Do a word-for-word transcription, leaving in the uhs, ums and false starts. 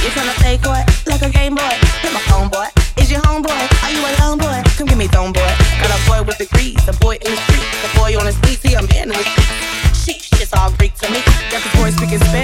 You tryna play coy like a game boy? Hit my phone, boy. Is your homeboy? Are you alone, boy? Come give me thone, boy. Got a boy with degrees, a boy in the street, the boy on his knees, he a man in the street. Sheesh, it's all Greek to me. Got the boy speaking Spanish.